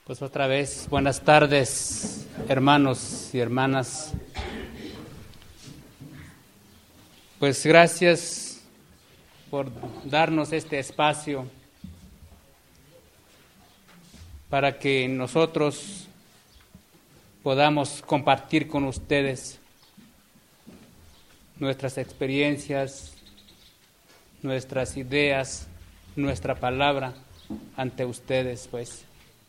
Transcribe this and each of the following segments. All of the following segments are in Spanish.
Pues otra vez, buenas tardes, hermanos y hermanas. Pues gracias por darnos este espacio para que nosotros podamos compartir con ustedes nuestras experiencias, nuestras ideas, nuestra palabra ante ustedes, pues.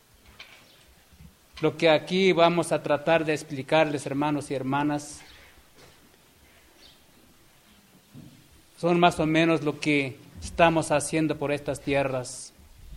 Lo que aquí vamos a tratar de explicarles, hermanos y hermanas, son más o menos lo que estamos haciendo por estas tierras.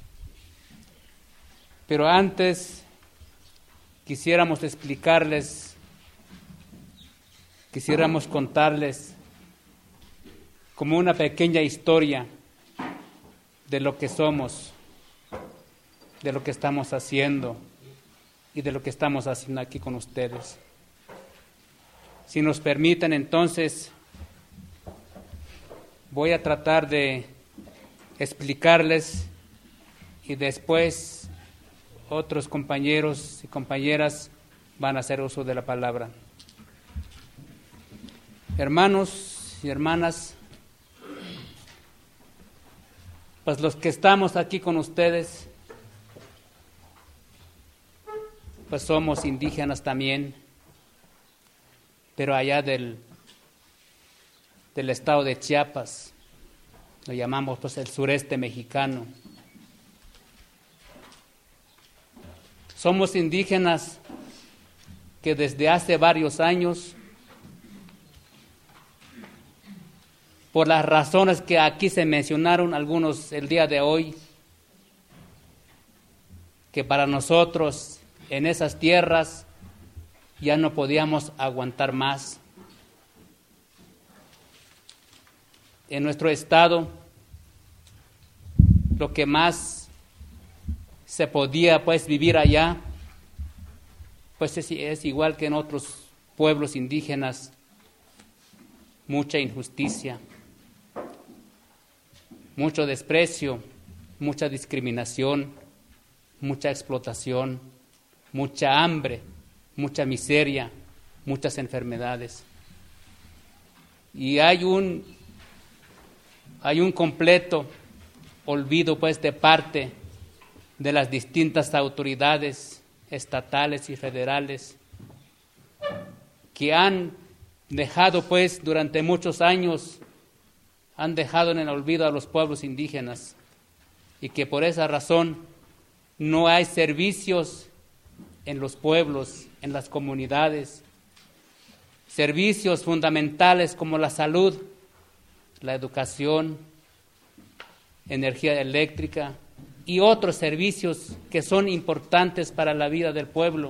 Pero antes quisiéramos explicarles, quisiéramos contarles como una pequeña historia de lo que somos, de lo que estamos haciendo y de lo que estamos haciendo aquí con ustedes. Si nos permiten, entonces, voy a tratar de explicarles y después otros compañeros y compañeras van a hacer uso de la palabra. Hermanos y hermanas, pues los que estamos aquí con ustedes, pues somos indígenas también, pero allá del estado de Chiapas, lo llamamos pues el sureste mexicano. Somos indígenas que desde hace varios años, por las razones que aquí se mencionaron algunos el día de hoy, que para nosotros en esas tierras ya no podíamos aguantar más. En nuestro estado, lo que más se podía pues vivir allá, pues es igual que en otros pueblos indígenas, mucha injusticia, mucho desprecio, mucha discriminación, mucha explotación, mucha hambre, mucha miseria, muchas enfermedades. Y hay un completo olvido pues de parte de las distintas autoridades estatales y federales que han dejado pues durante muchos años, han dejado en el olvido a los pueblos indígenas y que por esa razón no hay servicios en los pueblos, en las comunidades, servicios fundamentales como la salud, la educación, energía eléctrica y otros servicios que son importantes para la vida del pueblo.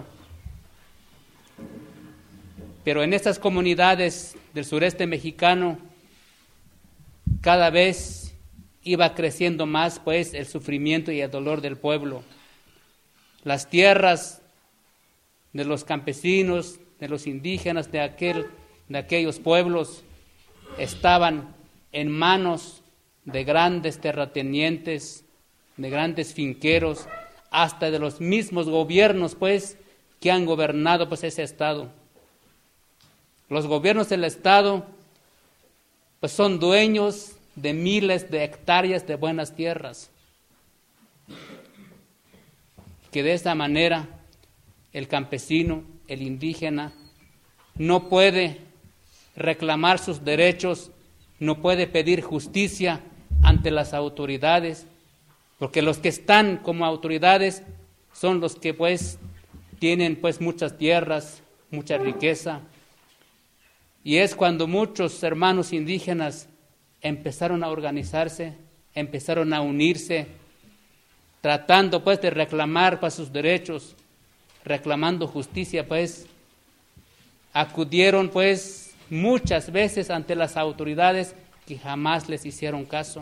Pero en estas comunidades del sureste mexicano cada vez iba creciendo más pues el sufrimiento y el dolor del pueblo. Las tierras de los campesinos, de los indígenas, de aquellos pueblos, estaban en manos de grandes terratenientes, de grandes finqueros, hasta de los mismos gobiernos, pues, que han gobernado, pues, ese estado. Los gobiernos del estado, pues, son dueños de miles de hectáreas de buenas tierras, que de esa manera el campesino, el indígena, no puede reclamar sus derechos, no puede pedir justicia ante las autoridades, porque los que están como autoridades son los que pues tienen pues muchas tierras, mucha riqueza. Y es cuando muchos hermanos indígenas empezaron a organizarse, empezaron a unirse, tratando pues de reclamar pues sus derechos, reclamando justicia, pues, acudieron, pues, muchas veces ante las autoridades que jamás les hicieron caso.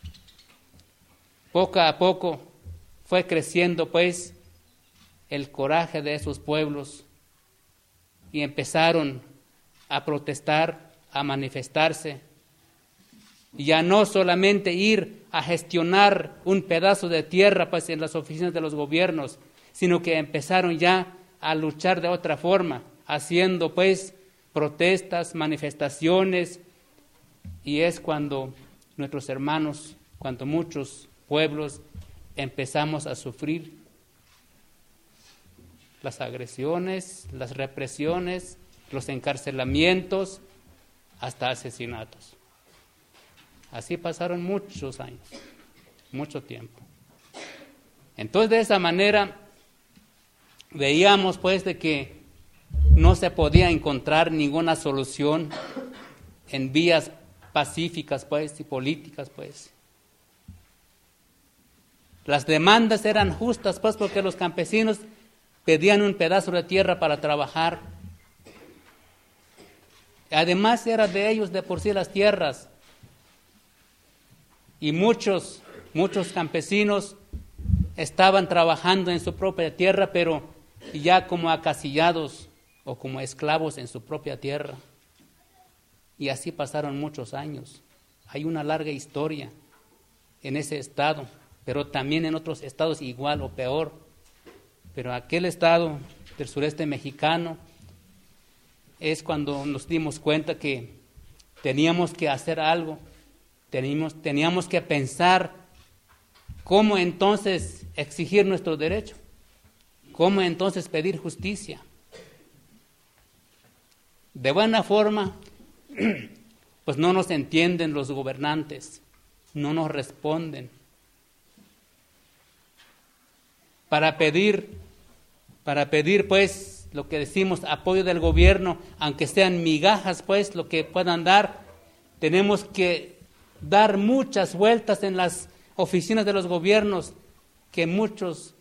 Poco a poco fue creciendo, pues, el coraje de esos pueblos y empezaron a protestar, a manifestarse. Y ya no solamente ir a gestionar un pedazo de tierra, pues, en las oficinas de los gobiernos, sino que empezaron ya a luchar de otra forma, haciendo pues protestas, manifestaciones, y es cuando nuestros hermanos, cuando muchos pueblos empezamos a sufrir las agresiones, las represiones, los encarcelamientos, hasta asesinatos. Así pasaron muchos años, mucho tiempo. Entonces, de esa manera, veíamos pues de que no se podía encontrar ninguna solución en vías pacíficas pues y políticas pues. Las demandas eran justas pues porque los campesinos pedían un pedazo de tierra para trabajar. Además era de ellos de por sí las tierras. Y muchos campesinos estaban trabajando en su propia tierra, pero ya como acasillados o como esclavos en su propia tierra. Y así pasaron muchos años. Hay una larga historia en ese estado, pero también en otros estados igual o peor. Pero aquel estado del sureste mexicano es cuando nos dimos cuenta que teníamos que hacer algo, teníamos que pensar cómo entonces exigir nuestro derecho, cómo entonces pedir justicia. De buena forma, pues no nos entienden los gobernantes, no nos responden. Para pedir pues lo que decimos, apoyo del gobierno, aunque sean migajas pues lo que puedan dar, tenemos que dar muchas vueltas en las oficinas de los gobiernos, que muchos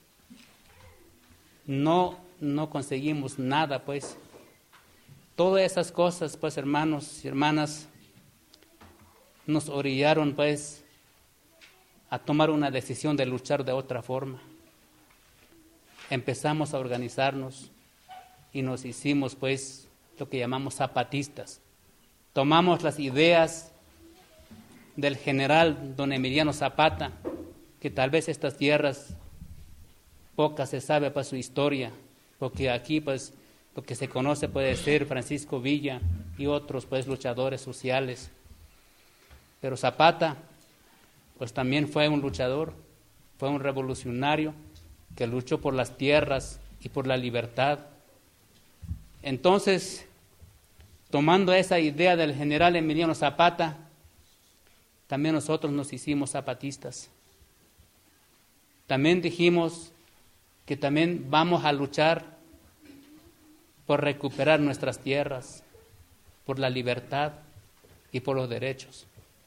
no conseguimos nada pues. Todas esas cosas pues, hermanos y hermanas, nos orillaron pues a tomar una decisión de luchar de otra forma. Empezamos a organizarnos y nos hicimos pues lo que llamamos zapatistas. Tomamos las ideas del general don Emiliano Zapata, que tal vez estas tierras pocas se sabe pues su historia, porque aquí pues lo que se conoce puede ser Francisco Villa y otros pues luchadores sociales. Pero Zapata pues también fue un luchador, fue un revolucionario que luchó por las tierras y por la libertad. Entonces, tomando esa idea del general Emiliano Zapata, también nosotros nos hicimos zapatistas. También dijimos que también vamos a luchar por recuperar nuestras tierras, por la libertad y por los derechos.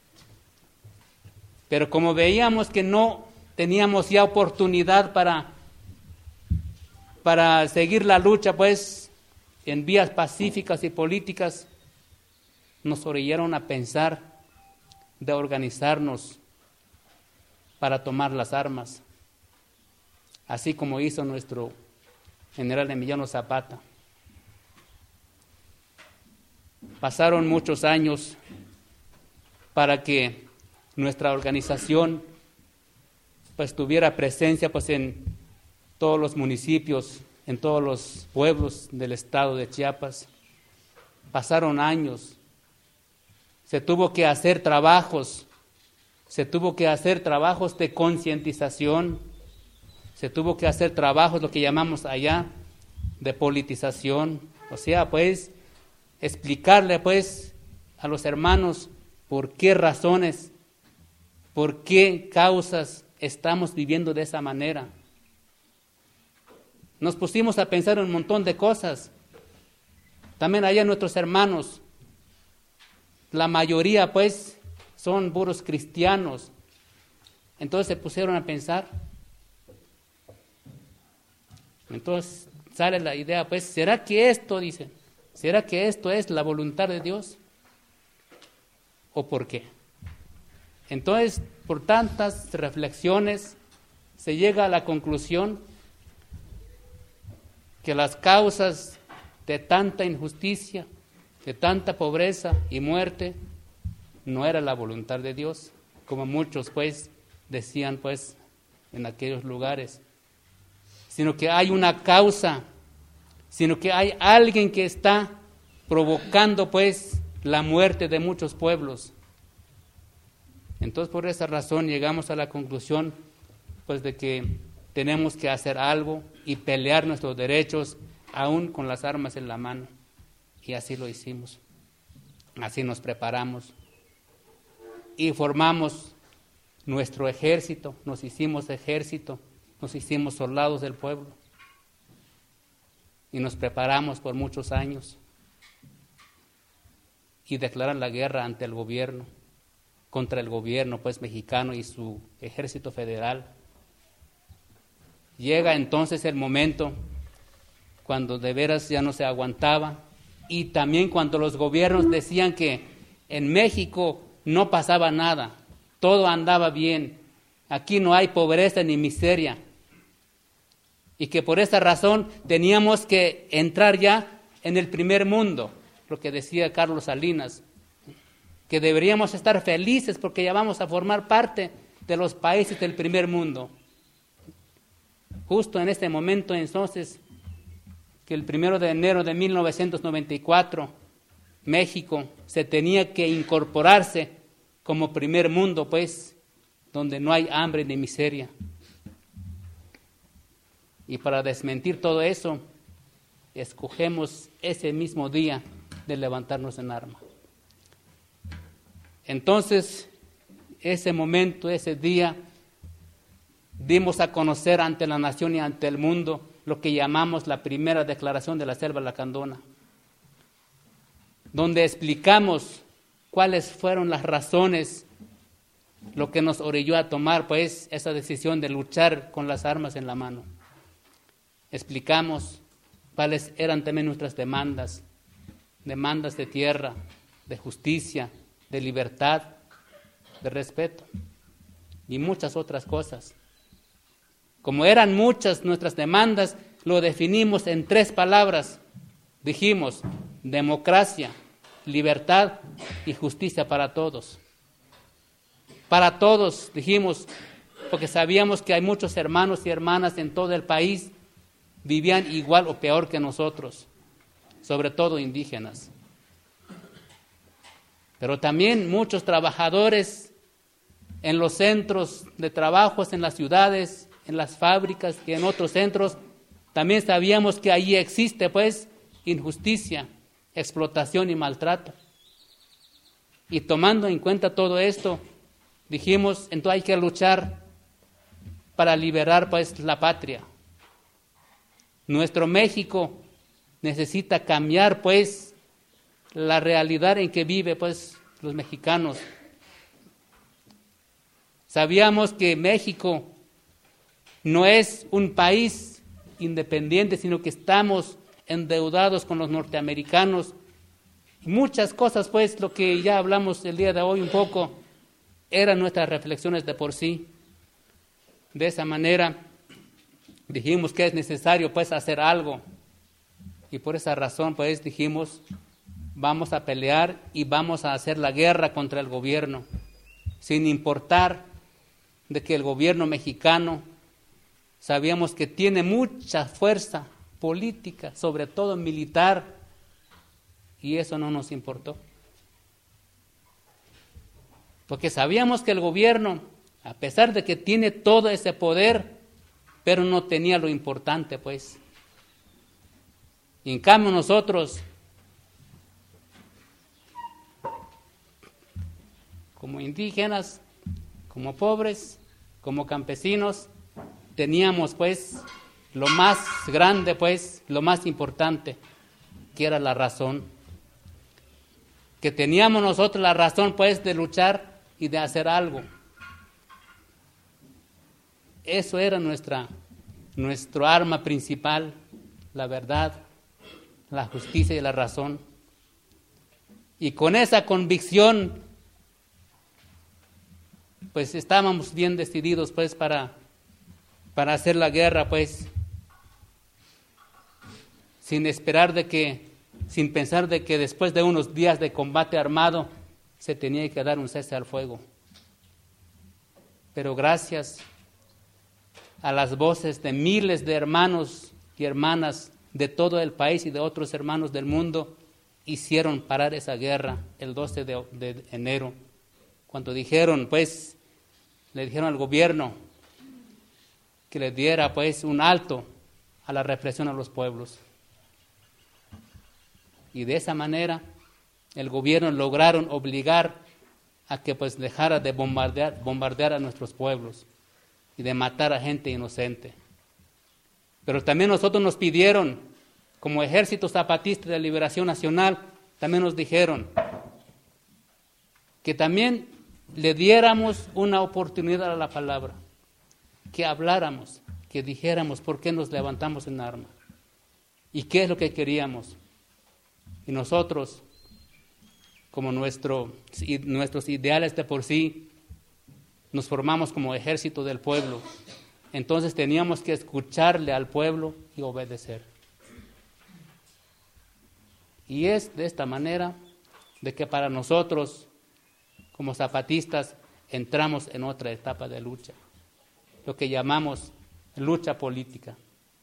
Pero como veíamos que no teníamos ya oportunidad para seguir la lucha, pues, en vías pacíficas y políticas, nos orillaron a pensar de organizarnos para tomar las armas, así como hizo nuestro general Emiliano Zapata. Pasaron muchos años para que nuestra organización pues tuviera presencia pues en todos los municipios, en todos los pueblos del estado de Chiapas. Pasaron años, se tuvo que hacer trabajos de concientización, se tuvo que hacer trabajos, lo que llamamos allá, de politización, o sea, pues, explicarle pues a los hermanos por qué razones, por qué causas estamos viviendo de esa manera. Nos pusimos a pensar un montón de cosas. También allá nuestros hermanos, la mayoría pues son puros cristianos. Entonces se pusieron a pensar. Entonces sale la idea pues, ¿será que esto, dicen, será que esto es la voluntad de Dios? ¿O por qué? Entonces, por tantas reflexiones, se llega a la conclusión que las causas de tanta injusticia, de tanta pobreza y muerte, no era la voluntad de Dios, como muchos pues decían pues en aquellos lugares, sino que hay una causa, sino que hay alguien que está provocando pues la muerte de muchos pueblos. Entonces por esa razón llegamos a la conclusión pues de que tenemos que hacer algo y pelear nuestros derechos aún con las armas en la mano. Y así lo hicimos. Así nos preparamos y formamos nuestro ejército, nos hicimos ejército, nos hicimos soldados del pueblo y nos preparamos por muchos años y declarar la guerra ante el gobierno, contra el gobierno pues mexicano y su ejército federal. Llega entonces el momento cuando de veras ya no se aguantaba, y también cuando los gobiernos decían que en México no pasaba nada, todo andaba bien, aquí no hay pobreza ni miseria, y que por esa razón teníamos que entrar ya en el primer mundo, lo que decía Carlos Salinas, que deberíamos estar felices porque ya vamos a formar parte de los países del primer mundo. Justo en este momento entonces, que el 1 de enero de 1994, México se tenía que incorporarse como primer mundo, pues, donde no hay hambre ni miseria. Y para desmentir todo eso, escogemos ese mismo día de levantarnos en arma. Entonces, ese momento, ese día, dimos a conocer ante la nación y ante el mundo lo que llamamos la primera declaración de la Selva Lacandona, donde explicamos cuáles fueron las razones, lo que nos orilló a tomar pues esa decisión de luchar con las armas en la mano. Explicamos cuáles eran también nuestras demandas de tierra, de justicia, de libertad, de respeto y muchas otras cosas. Como eran muchas nuestras demandas, lo definimos en 3 palabras. Dijimos: democracia, libertad y justicia para todos. Para todos, dijimos, porque sabíamos que hay muchos hermanos y hermanas en todo el país vivían igual o peor que nosotros, sobre todo indígenas. Pero también muchos trabajadores en los centros de trabajos, en las ciudades, en las fábricas y en otros centros, también sabíamos que allí existe pues injusticia, explotación y maltrato. Y tomando en cuenta todo esto, dijimos, entonces hay que luchar para liberar pues la patria. Nuestro México necesita cambiar pues la realidad en que vive pues los mexicanos. Sabíamos que México no es un país independiente, sino que estamos endeudados con los norteamericanos. Y muchas cosas, pues, lo que ya hablamos el día de hoy un poco, eran nuestras reflexiones de por sí. De esa manera, dijimos que es necesario, pues, hacer algo. Y por esa razón, pues, dijimos, vamos a pelear y vamos a hacer la guerra contra el gobierno, sin importar de que el gobierno mexicano sabíamos que tiene mucha fuerza política, sobre todo militar, y eso no nos importó. Porque sabíamos que el gobierno, a pesar de que tiene todo ese poder, pero no tenía lo importante, pues. Y en cambio nosotros, como indígenas, como pobres, como campesinos, teníamos pues lo más grande, pues lo más importante, que era la razón. Que teníamos nosotros la razón pues de luchar y de hacer algo. Eso era nuestro arma principal, la verdad, la justicia y la razón. Y con esa convicción, pues estábamos bien decididos pues para hacer la guerra, pues, sin pensar de que después de unos días de combate armado se tenía que dar un cese al fuego. Pero gracias a las voces de miles de hermanos y hermanas de todo el país y de otros hermanos del mundo, hicieron parar esa guerra el 12 de enero, cuando dijeron, pues, le dijeron al gobierno que le diera, pues, un alto a la represión a los pueblos. Y de esa manera, el gobierno lograron obligar a que, pues, dejara de bombardear a nuestros pueblos y de matar a gente inocente. Pero también nosotros nos pidieron, como Ejército Zapatista de Liberación Nacional, también nos dijeron que también le diéramos una oportunidad a la palabra, que habláramos, que dijéramos por qué nos levantamos en arma y qué es lo que queríamos. Y nosotros, como nuestros ideales de por sí, nos formamos como ejército del pueblo. Entonces teníamos que escucharle al pueblo y obedecer. Y es de esta manera de que para nosotros, como zapatistas, entramos en otra etapa de lucha, lo que llamamos lucha política.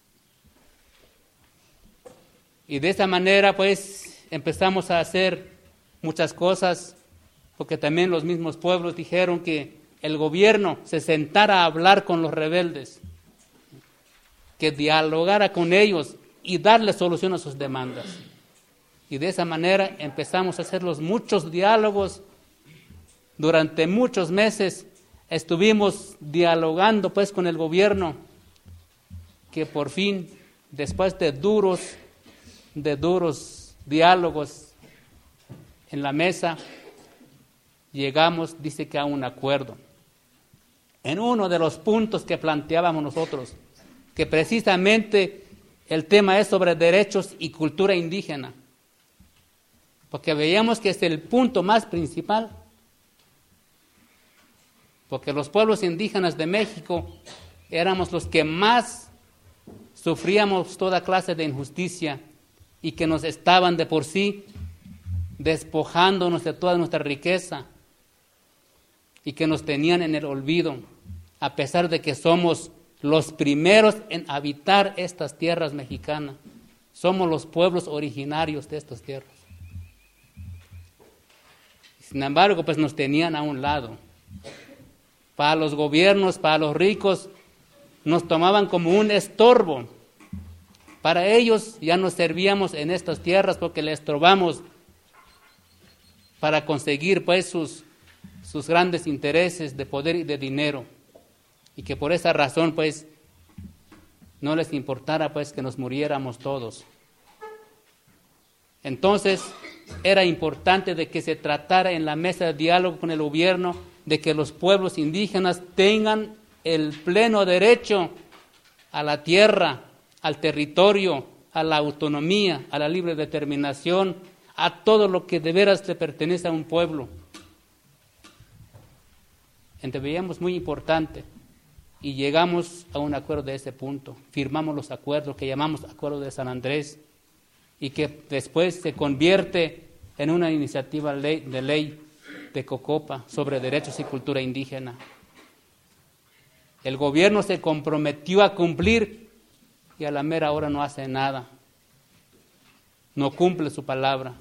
Y de esa manera, pues, empezamos a hacer muchas cosas, porque también los mismos pueblos dijeron que el gobierno se sentara a hablar con los rebeldes, que dialogara con ellos y darle solución a sus demandas. Y de esa manera empezamos a hacer los muchos diálogos. Durante muchos meses estuvimos dialogando, pues, con el gobierno, que por fin, después de duros diálogos en la mesa, llegamos, dice que a un acuerdo. En uno de los puntos que planteábamos nosotros, que precisamente el tema es sobre derechos y cultura indígena, porque veíamos que es el punto más principal, porque los pueblos indígenas de México éramos los que más sufríamos toda clase de injusticia y que nos estaban de por sí despojándonos de toda nuestra riqueza y que nos tenían en el olvido, a pesar de que somos los primeros en habitar estas tierras mexicanas. Somos los pueblos originarios de estas tierras. Sin embargo, pues nos tenían a un lado. Para los gobiernos, para los ricos, nos tomaban como un estorbo. Para ellos ya no servíamos en estas tierras porque les estorbamos para conseguir, pues, sus grandes intereses de poder y de dinero, y que por esa razón, pues, no les importara, pues, que nos muriéramos todos. Entonces, era importante de que se tratara en la mesa de diálogo con el gobierno de que los pueblos indígenas tengan el pleno derecho a la tierra, al territorio, a la autonomía, a la libre determinación, a todo lo que de veras le pertenece a un pueblo. Entonces veíamos muy importante y llegamos a un acuerdo de ese punto. Firmamos los acuerdos que llamamos Acuerdo de San Andrés y que después se convierte en una iniciativa de ley de Cocopa sobre derechos y cultura indígena. El gobierno se comprometió a cumplir y a la mera hora no hace nada. No cumple su palabra.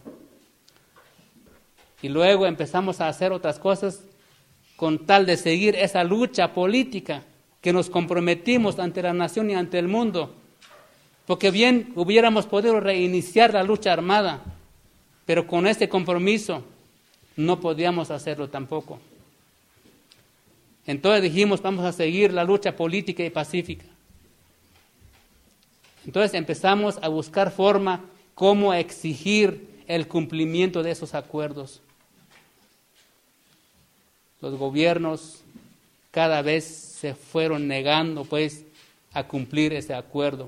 Y luego empezamos a hacer otras cosas con tal de seguir esa lucha política que nos comprometimos ante la nación y ante el mundo. Porque bien hubiéramos podido reiniciar la lucha armada, pero con este compromiso no podíamos hacerlo tampoco. Entonces dijimos, vamos a seguir la lucha política y pacífica. Entonces empezamos a buscar forma cómo exigir el cumplimiento de esos acuerdos. Los gobiernos cada vez se fueron negando, pues, a cumplir ese acuerdo.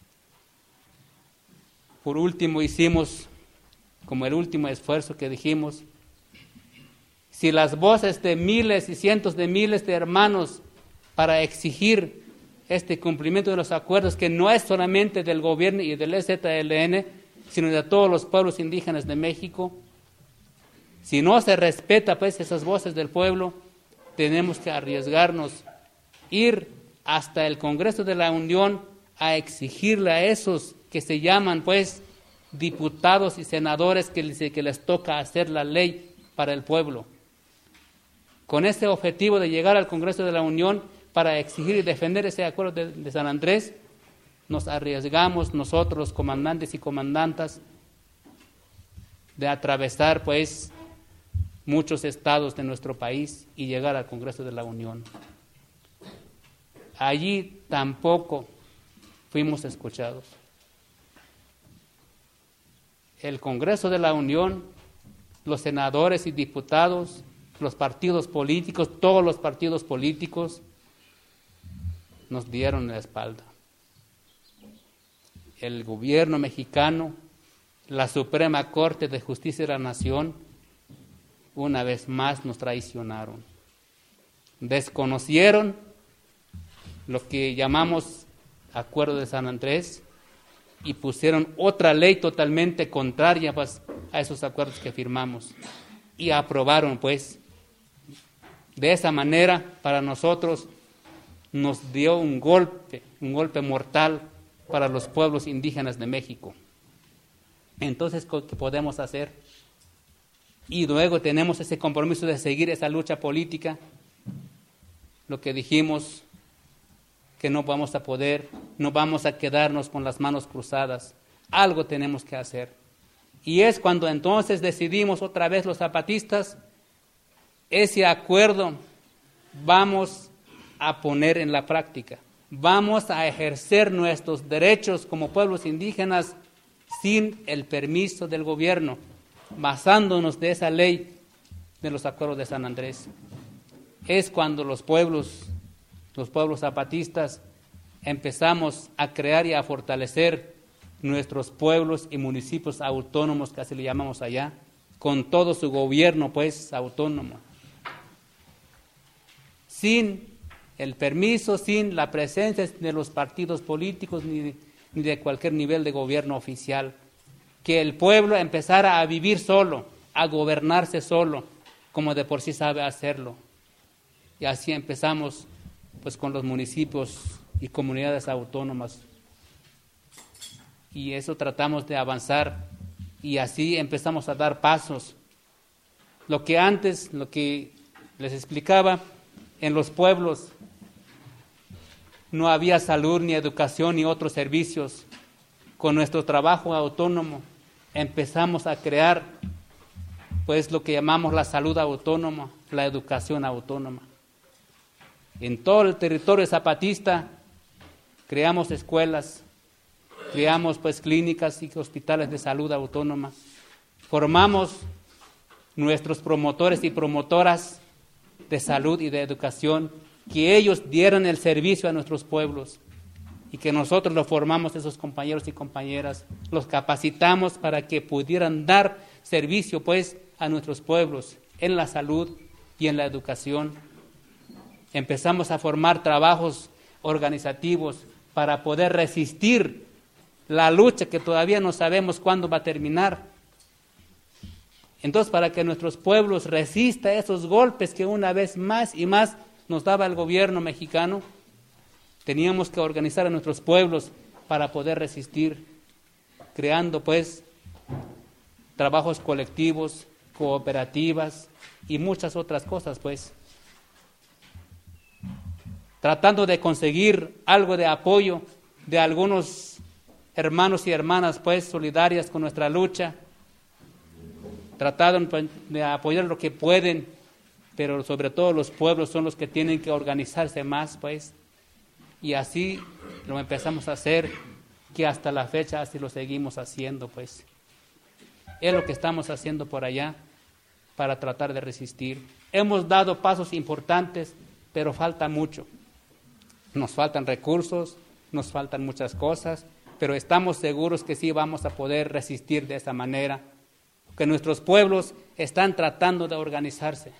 Por último hicimos, como el último esfuerzo que dijimos, si las voces de miles y cientos de miles de hermanos para exigir este cumplimiento de los acuerdos, que no es solamente del gobierno y del EZLN, sino de todos los pueblos indígenas de México, si no se respeta, pues, esas voces del pueblo, tenemos que arriesgarnos, ir hasta el Congreso de la Unión a exigirle a esos que se llaman pues diputados y senadores que les toca hacer la ley para el pueblo. Con ese objetivo de llegar al Congreso de la Unión para exigir y defender ese acuerdo de San Andrés, nos arriesgamos nosotros, los comandantes y comandantas, de atravesar pues muchos estados de nuestro país y llegar al Congreso de la Unión. Allí tampoco fuimos escuchados. El Congreso de la Unión, los senadores y diputados, los partidos políticos, todos los partidos políticos, nos dieron la espalda. El gobierno mexicano, la Suprema Corte de Justicia de la Nación, una vez más nos traicionaron. Desconocieron lo que llamamos Acuerdo de San Andrés y pusieron otra ley totalmente contraria pues, a esos acuerdos que firmamos y aprobaron pues. De esa manera, para nosotros, nos dio un golpe mortal para los pueblos indígenas de México. Entonces, ¿qué podemos hacer? Y luego tenemos ese compromiso de seguir esa lucha política. Lo que dijimos, que no vamos a poder, no vamos a quedarnos con las manos cruzadas. Algo tenemos que hacer. Y es cuando entonces decidimos otra vez los zapatistas, ese acuerdo vamos a poner en la práctica. Vamos a ejercer nuestros derechos como pueblos indígenas sin el permiso del gobierno, basándonos de esa ley de los acuerdos de San Andrés. Es cuando los pueblos zapatistas empezamos a crear y a fortalecer nuestros pueblos y municipios autónomos, que así le llamamos allá, con todo su gobierno pues autónomo. Sin el permiso, sin la presencia de los partidos políticos ni de cualquier nivel de gobierno oficial, que el pueblo empezara a vivir solo, a gobernarse solo, como de por sí sabe hacerlo. Y así empezamos pues con los municipios y comunidades autónomas. Y eso tratamos de avanzar y así empezamos a dar pasos. Lo que antes, lo que les explicaba, en los pueblos no había salud, ni educación, ni otros servicios. Con nuestro trabajo autónomo empezamos a crear pues lo que llamamos la salud autónoma, la educación autónoma. En todo el territorio zapatista creamos escuelas, creamos pues clínicas y hospitales de salud autónoma. Formamos nuestros promotores y promotoras de salud y de educación, que ellos dieran el servicio a nuestros pueblos y que nosotros los formamos, esos compañeros y compañeras, los capacitamos para que pudieran dar servicio pues a nuestros pueblos en la salud y en la educación. Empezamos a formar trabajos organizativos para poder resistir la lucha que todavía no sabemos cuándo va a terminar. Entonces, para que nuestros pueblos resistan esos golpes que una vez más y más nos daba el gobierno mexicano, teníamos que organizar a nuestros pueblos para poder resistir, creando pues trabajos colectivos, cooperativas y muchas otras cosas pues. Tratando de conseguir algo de apoyo de algunos hermanos y hermanas pues solidarias con nuestra lucha, tratando de apoyar lo que pueden, pero sobre todo los pueblos son los que tienen que organizarse más pues, y así lo empezamos a hacer, que hasta la fecha así lo seguimos haciendo pues. Es lo que estamos haciendo por allá para tratar de resistir. Hemos dado pasos importantes, pero falta mucho. Nos faltan recursos, nos faltan muchas cosas, pero estamos seguros que sí vamos a poder resistir de esa manera, porque nuestros pueblos están tratando de organizarse.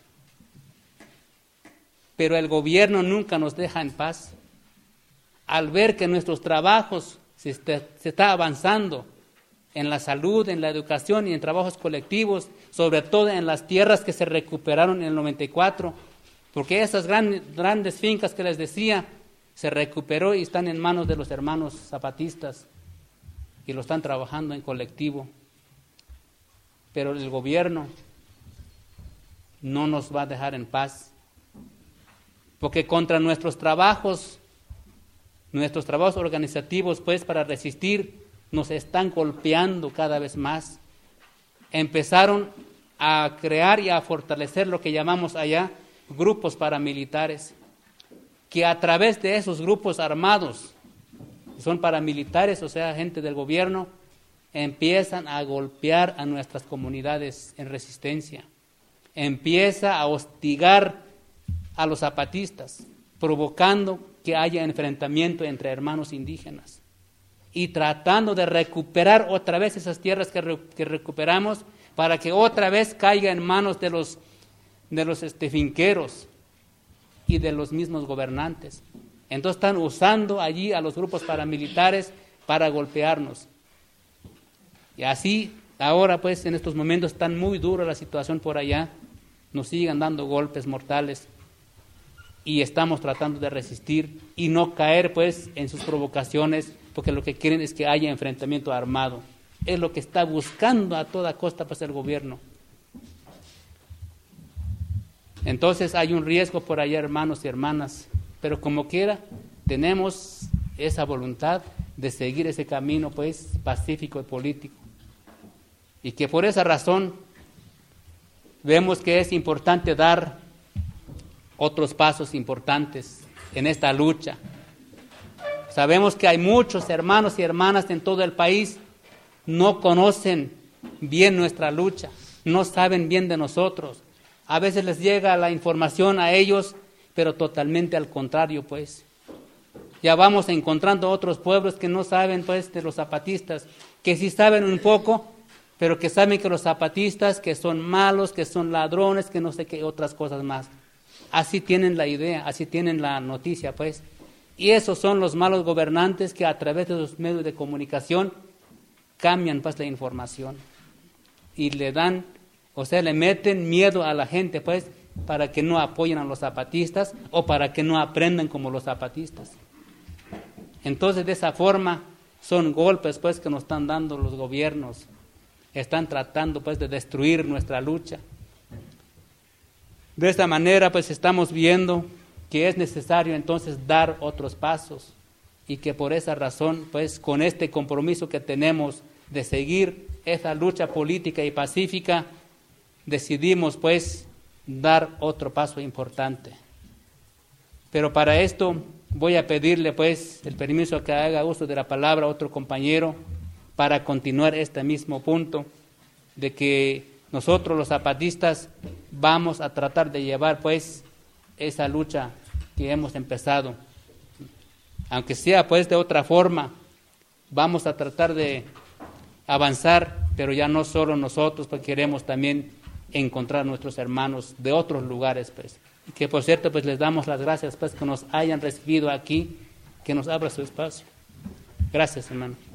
Pero el gobierno nunca nos deja en paz. Al ver que nuestros trabajos se está avanzando en la salud, en la educación y en trabajos colectivos, sobre todo en las tierras que se recuperaron en el 94, porque esas grandes fincas que les decía, se recuperó y están en manos de los hermanos zapatistas y lo están trabajando en colectivo. Pero el gobierno no nos va a dejar en paz, porque contra nuestros trabajos organizativos, pues para resistir, nos están golpeando cada vez más. Empezaron a crear y a fortalecer lo que llamamos allá grupos paramilitares, que a través de esos grupos armados, son paramilitares, o sea, gente del gobierno, empiezan a golpear a nuestras comunidades en resistencia. Empieza a hostigar a los zapatistas, provocando que haya enfrentamiento entre hermanos indígenas y tratando de recuperar otra vez esas tierras que recuperamos para que otra vez caiga en manos de los finqueros y de los mismos gobernantes. Entonces están usando allí a los grupos paramilitares para golpearnos. Y así, ahora pues en estos momentos está muy dura la situación por allá, nos siguen dando golpes mortales y estamos tratando de resistir y no caer pues en sus provocaciones, porque lo que quieren es que haya enfrentamiento armado. Es lo que está buscando a toda costa pues el gobierno. Entonces hay un riesgo por allá, hermanos y hermanas, pero como quiera tenemos esa voluntad de seguir ese camino pues pacífico y político, y que por esa razón vemos que es importante dar otros pasos importantes en esta lucha. Sabemos que hay muchos hermanos y hermanas en todo el país no conocen bien nuestra lucha, no saben bien de nosotros. A veces les llega la información a ellos, pero totalmente al contrario, pues. Ya vamos encontrando otros pueblos que no saben, pues, de los zapatistas, que sí saben un poco, pero que saben que los zapatistas, que son malos, que son ladrones, que no sé qué otras cosas más. Así tienen la idea, así tienen la noticia, pues. Y esos son los malos gobernantes que a través de los medios de comunicación cambian, pues, la información. Y le dan, o sea, le meten miedo a la gente, pues, para que no apoyen a los zapatistas o para que no aprendan como los zapatistas. Entonces, de esa forma, son golpes, pues, que nos están dando los gobiernos. Están tratando, pues, de destruir nuestra lucha. De esta manera, pues, estamos viendo que es necesario, entonces, dar otros pasos y que por esa razón, pues, con este compromiso que tenemos de seguir esa lucha política y pacífica, decidimos, pues, dar otro paso importante. Pero para esto voy a pedirle, pues, el permiso que haga uso de la palabra a otro compañero para continuar este mismo punto de que nosotros los zapatistas vamos a tratar de llevar, pues, esa lucha que hemos empezado. Aunque sea, pues, de otra forma, vamos a tratar de avanzar, pero ya no solo nosotros, pues queremos también encontrar nuestros hermanos de otros lugares, pues. Y que por cierto, pues les damos las gracias, pues, que nos hayan recibido aquí, que nos abra su espacio. Gracias, hermano.